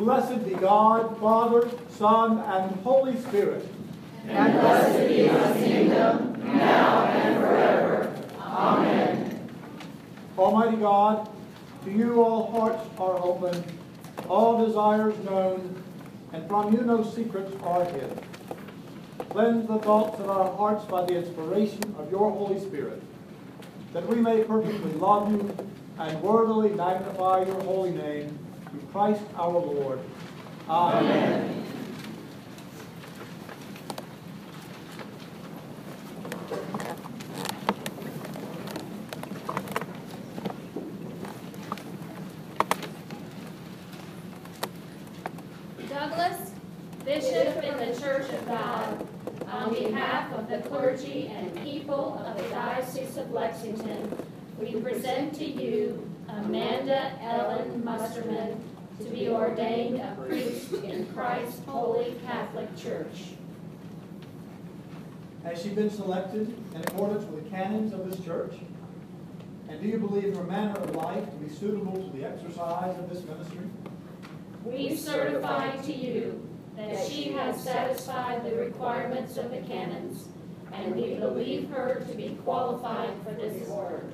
Blessed be God, Father, Son, and Holy Spirit. And blessed be his kingdom, now and forever. Amen. Almighty God, to you all hearts are open, all desires known, and from you no secrets are hid. Cleanse the thoughts of our hearts by the inspiration of your Holy Spirit, that we may perfectly love you and worthily magnify your holy name, through Christ our Lord. Amen. Douglas, Bishop in the Church of God, on behalf of the clergy and people of the Diocese of Lexington, we present to you Amanda Ellen Musterman to be ordained a priest in Christ's Holy Catholic Church. Has she been selected in accordance with the canons of this church? And do you believe her manner of life to be suitable to the exercise of this ministry? We certify to you that she has satisfied the requirements of the canons, and we believe her to be qualified for this order.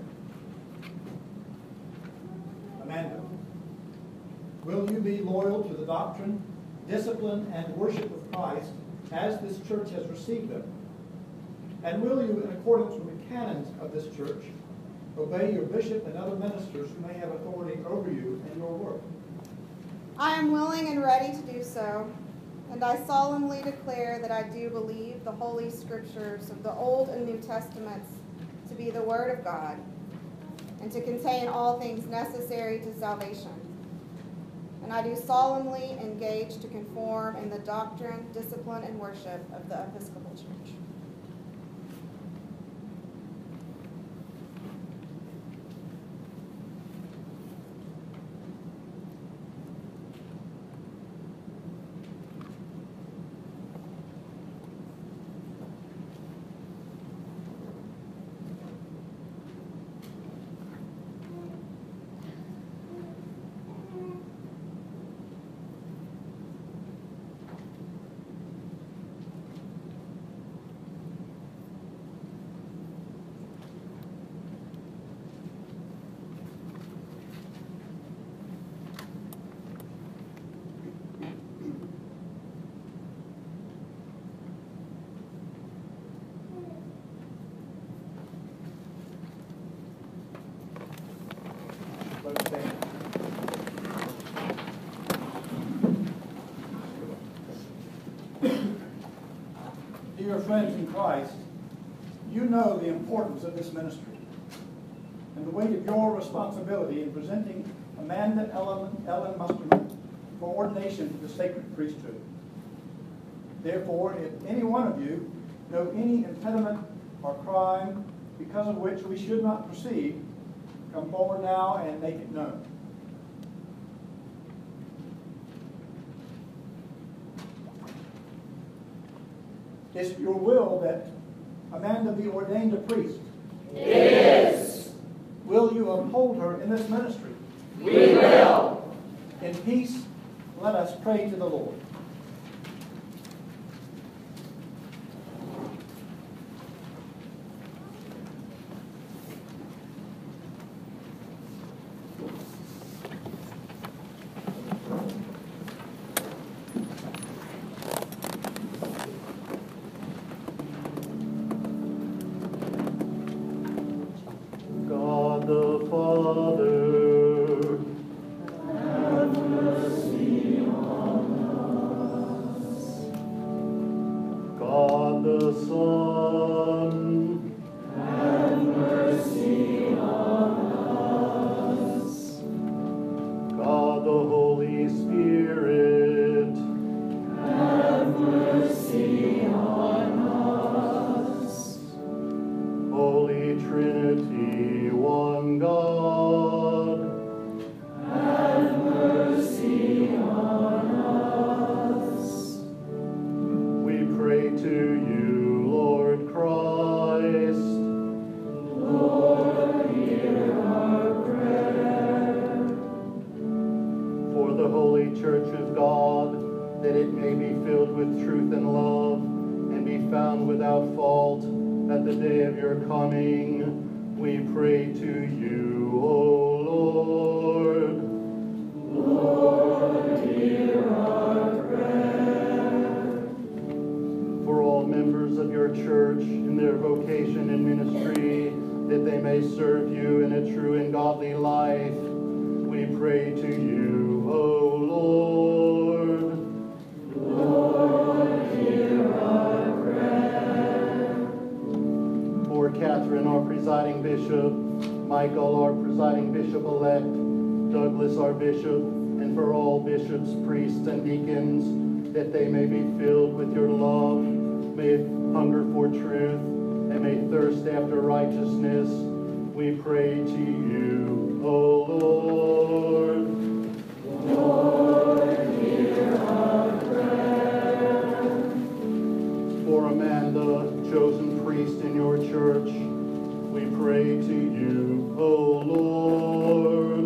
Amanda, will you be loyal to the doctrine, discipline, and worship of Christ as this church has received them? And will you, in accordance with the canons of this church, obey your bishop and other ministers who may have authority over you in your work? I am willing and ready to do so, and I solemnly declare that I do believe the Holy Scriptures of the Old and New Testaments to be the Word of God, and to contain all things necessary to salvation. And I do solemnly engage to conform in the doctrine, discipline, and worship of the Episcopal Church. Let us stand. Dear friends in Christ, you know the importance of this ministry and the weight of your responsibility in presenting Amanda Ellen Musterman for ordination to the sacred priesthood. Therefore, if any one of you know any impediment or crime because of which we should not proceed, come forward now and make it known. Is it your will that Amanda be ordained a priest? It is. Will you uphold her in this ministry? We will. In peace, let us pray to the Lord. God the Father, have mercy on us. God the Son, have mercy on us. God the Holy Spirit, have mercy on us. Holy Trinity, one God, have mercy on us. We pray to you, Lord. the holy church of God, that it may be filled with truth and love, and be found without fault at the day of your coming. We pray to you, O Lord. Lord, hear our prayer. For all members of your church in their vocation and ministry, that they may serve you in a true and godly life, we pray to you, O Lord. Lord, hear our prayer. For Catherine, our presiding bishop, Michael, our presiding bishop-elect, Douglas, our bishop, and for all bishops, priests, and deacons, that they may be filled with your love, may hunger for truth, and may thirst after righteousness, we pray to you, O Lord. Lord, hear our prayer. For Amanda, chosen priest in your church, we pray to you, O Lord.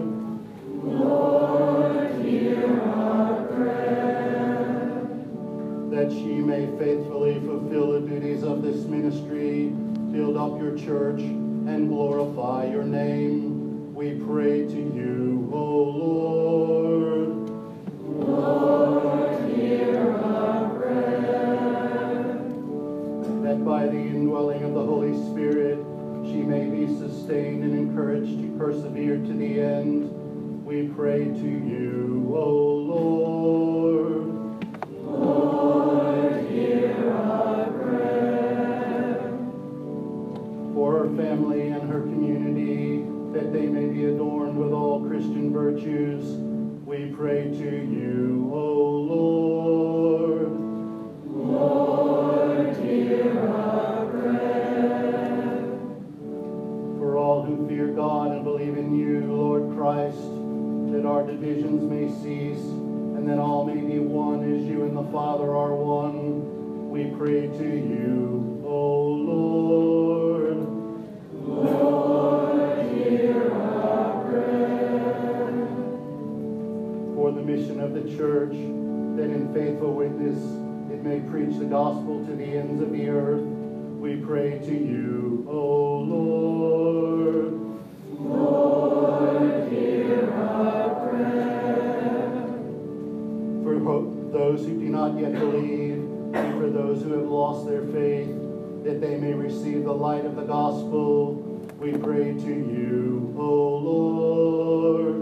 Lord, hear our prayer. That she may faithfully fulfill the duties of this ministry, build up your church, and glorify your name, we pray to you, O Lord. Lord, hear our prayer. That by the indwelling of the Holy Spirit, she may be sustained and encouraged to persevere to the end, we pray to you, O Lord. Lord, hear our prayer. For her family and her community, that they may be adorned with all Christian virtues, we pray to you, O Lord. Lord, hear our prayer. For all who fear God and believe in you, Lord Christ, that our divisions may cease, and that all may be one as you and the Father are one, we pray to you, O Lord. Lord, hear our prayer. For the mission of the church, that in faithful witness it may preach the gospel to the ends of the earth, we pray to you, O Lord. Lord, hear our prayer. For those who do not yet believe, and for those who have lost their faith, that they may receive the light of the gospel, we pray to you, O Lord.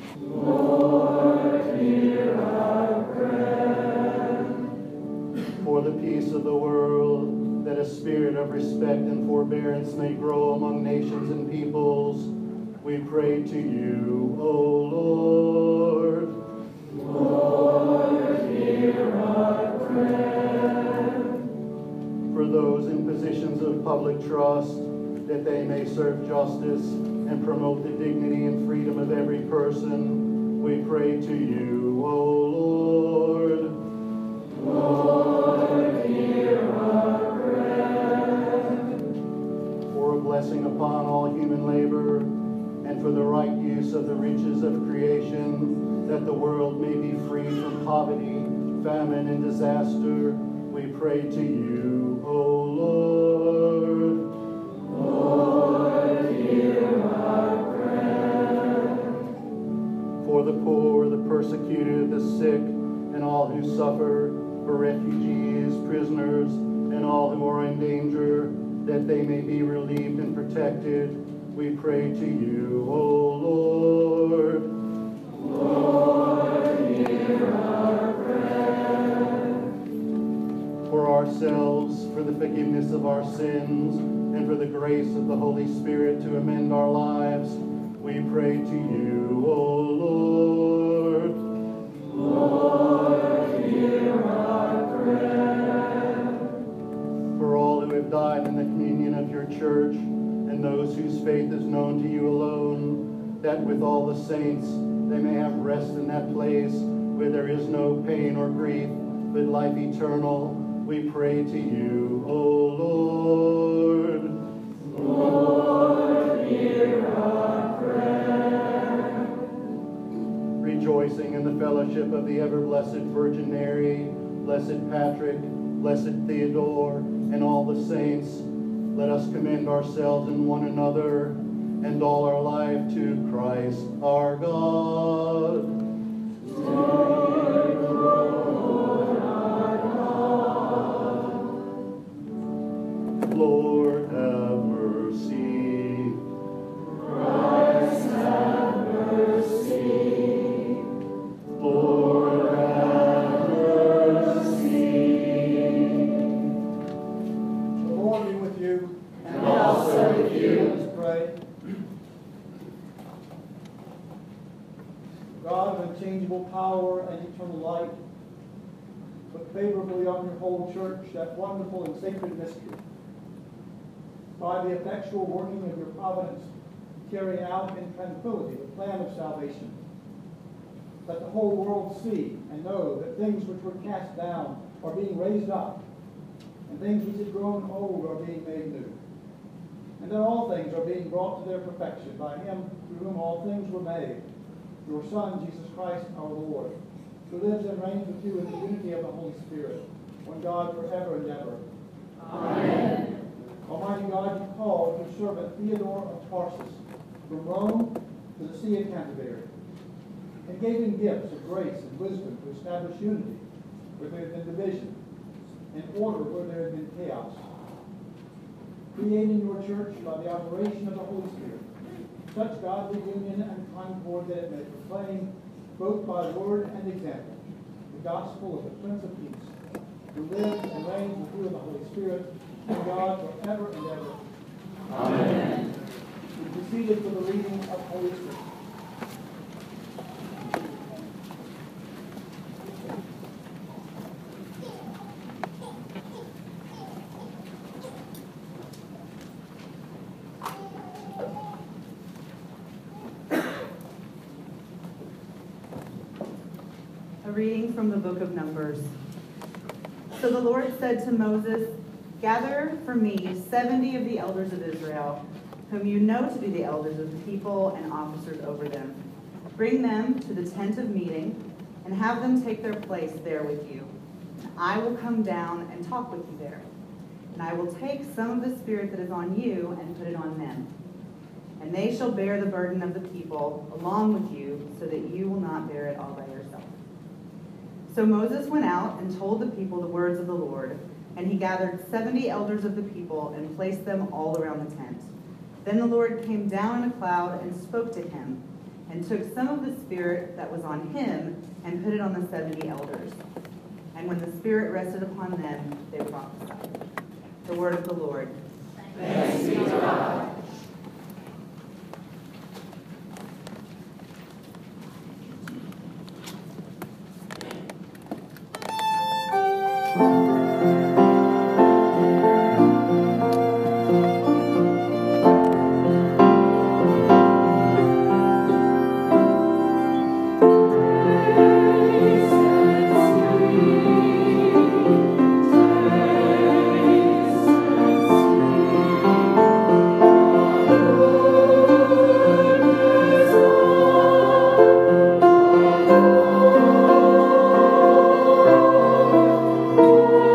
Lord, hear our prayer. For the peace of the world, that a spirit of respect and forbearance may grow among nations and peoples, we pray to you, O Lord. Lord, hear our prayer. For those in positions of public trust, that they may serve justice and promote the dignity and freedom of every person, we pray to you, O Lord. Lord, hear our prayer. For a blessing upon all human labor, and for the right use of the riches of creation, that the world may be free from poverty, famine, and disaster, we pray to you, O Lord. Lord, hear our prayer. For the poor, the persecuted, the sick, and all who suffer, for refugees, prisoners, and all who are in danger, that they may be relieved and protected, we pray to you, O Lord. Lord, hear our prayer. For ourselves, for the forgiveness of our sins, and for the grace of the Holy Spirit to amend our lives, we pray to you, O Lord. Lord, hear our prayer. For all who have died in the communion of your church, and those whose faith is known to you alone, that with all the saints they may have rest in that place where there is no pain or grief, but life eternal, we pray to you, O Lord. Lord, hear our prayer. rejoicing in the fellowship of the ever-blessed Virgin Mary, Blessed Patrick, Blessed Theodore, and all the saints, let us commend ourselves and one another and all our life to Christ our God. Lord, have mercy. Christ, have mercy. Lord, have mercy. The Lord be with you. And also with you. Let's pray. God of unchangeable power and eternal light, look favorably on your whole church, that wonderful and sacred mystery. By the effectual working of your providence, carry out in tranquility the plan of salvation. Let the whole world see and know that things which were cast down are being raised up, and things which had grown old are being made new, and that all things are being brought to their perfection by him through whom all things were made, your Son, Jesus Christ our Lord, who lives and reigns with you in the unity of the Holy Spirit, one God forever and ever. Amen. Almighty God, you called your servant Theodore of Tarsus from Rome to the See of Canterbury, and gave him gifts of grace and wisdom to establish unity where there had been division, and order where there had been chaos. Create in your church by the operation of the Holy Spirit such godly union and concord that it may proclaim, both by word and example, the gospel of the Prince of Peace, who lives and reigns with you in the Holy Spirit, and God forever and ever. Amen. We be seated for the reading of Holy Scripture. A reading from the book of Numbers. So the Lord said to Moses, "Gather for me 70 of the elders of Israel, whom you know to be the elders of the people and officers over them. Bring them to the tent of meeting, and have them take their place there with you. And I will come down and talk with you there. And I will take some of the Spirit that is on you and put it on them. And they shall bear the burden of the people along with you, so that you will not bear it all by yourself." So Moses went out and told the people the words of the Lord, and he gathered 70 elders of the people and placed them all around the tent. Then the Lord came down in a cloud and spoke to him, and took some of the Spirit that was on him and put it on the 70 elders. And when the Spirit rested upon them, they prophesied. The word of the Lord. Thanks be to God. Thank you.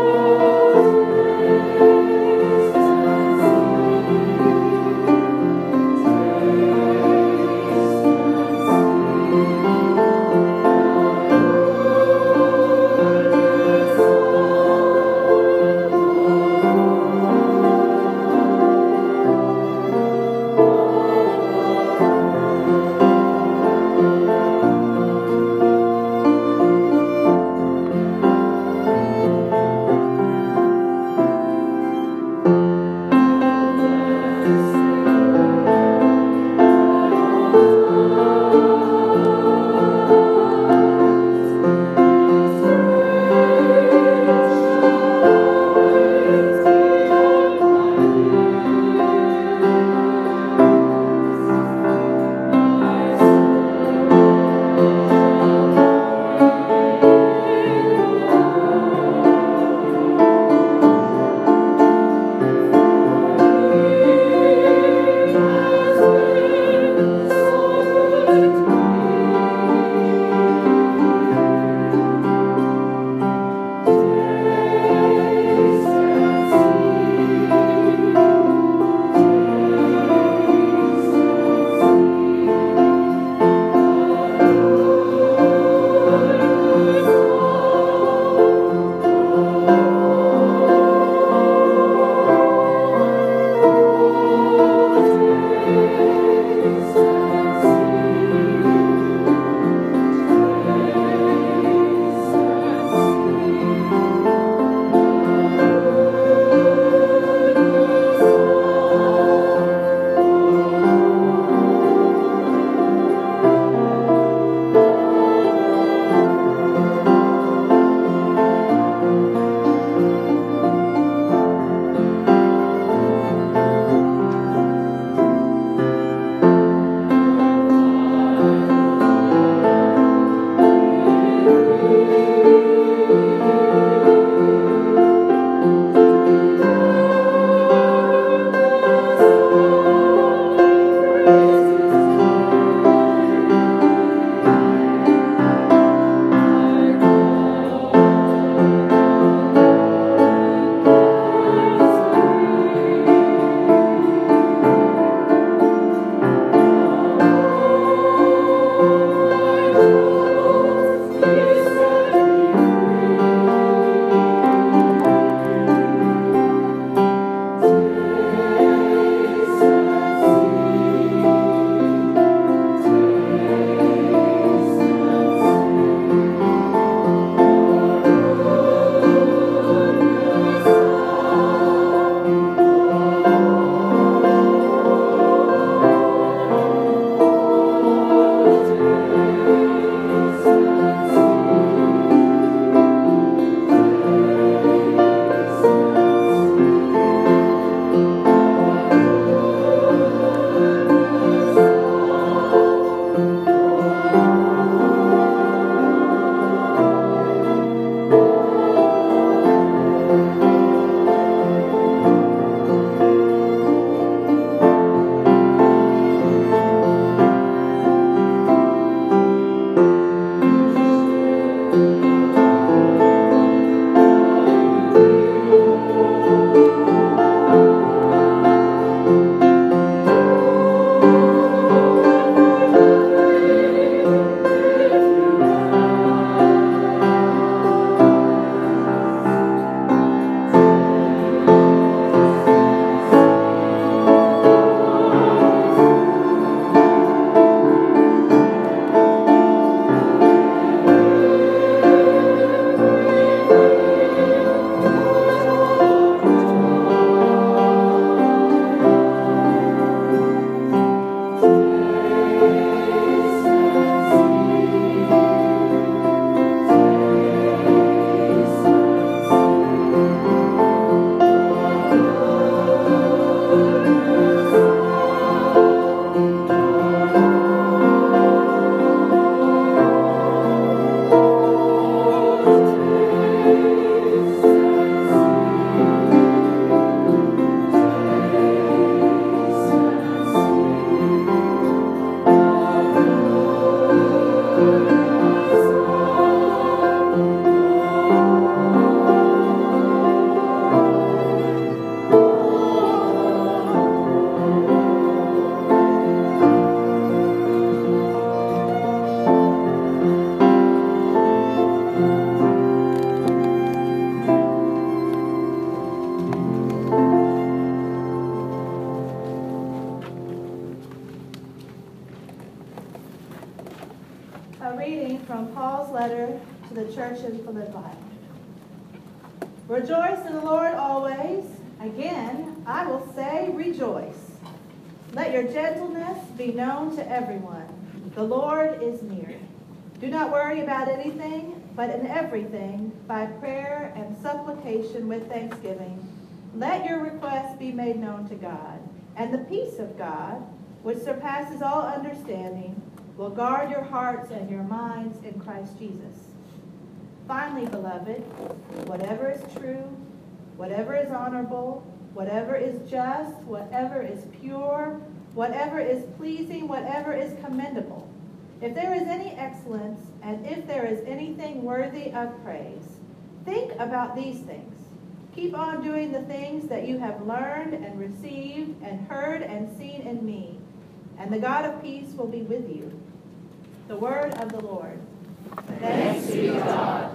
Paul's letter to the church in Philippi. Rejoice in the Lord always. Again, I will say rejoice. Let your gentleness be known to everyone. The Lord is near. Do not worry about anything, but in everything, by prayer and supplication with thanksgiving, let your requests be made known to God. And the peace of God, which surpasses all understanding, will guard your hearts and your minds in Christ Jesus. Finally, beloved, whatever is true, whatever is honorable, whatever is just, whatever is pure, whatever is pleasing, whatever is commendable, if there is any excellence, and if there is anything worthy of praise, think about these things. Keep on doing the things that you have learned and received and heard and seen in me, and the God of peace will be with you. The word of the Lord. Thanks be to God.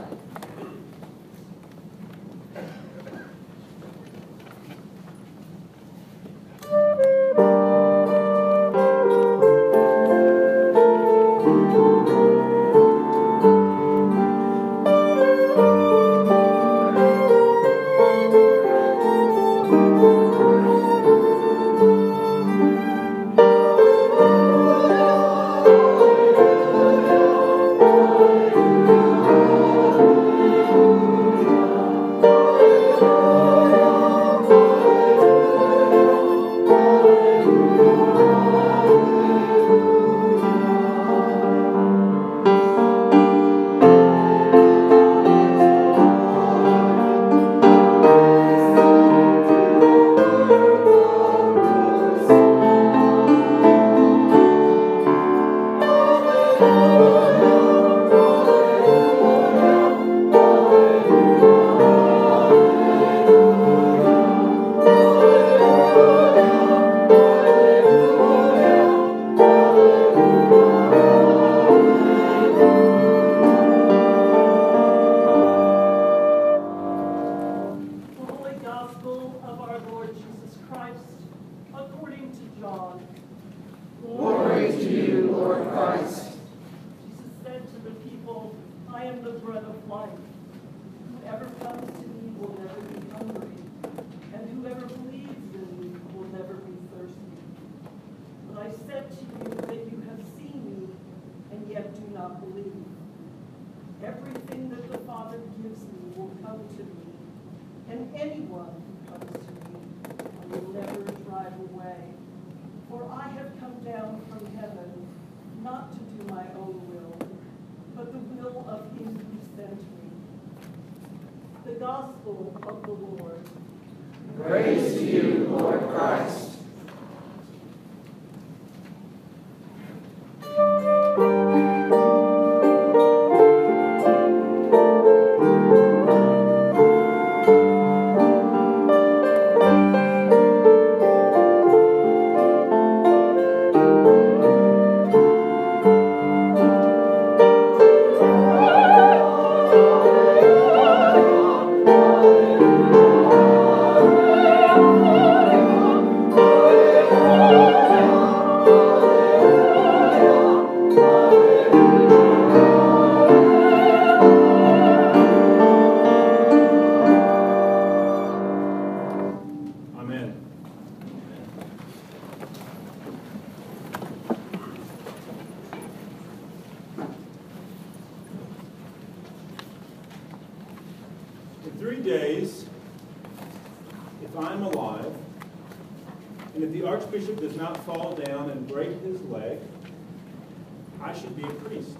Everything that the Father gives me will come to me, and anyone who comes to me I will never drive away. For I have come down from heaven, not to do my own will, but the will of him who sent me. The Gospel of the Lord. Praise to you, Lord Christ. In 3 days, if I'm alive, and if the Archbishop does not fall down and break his leg, I should be a priest.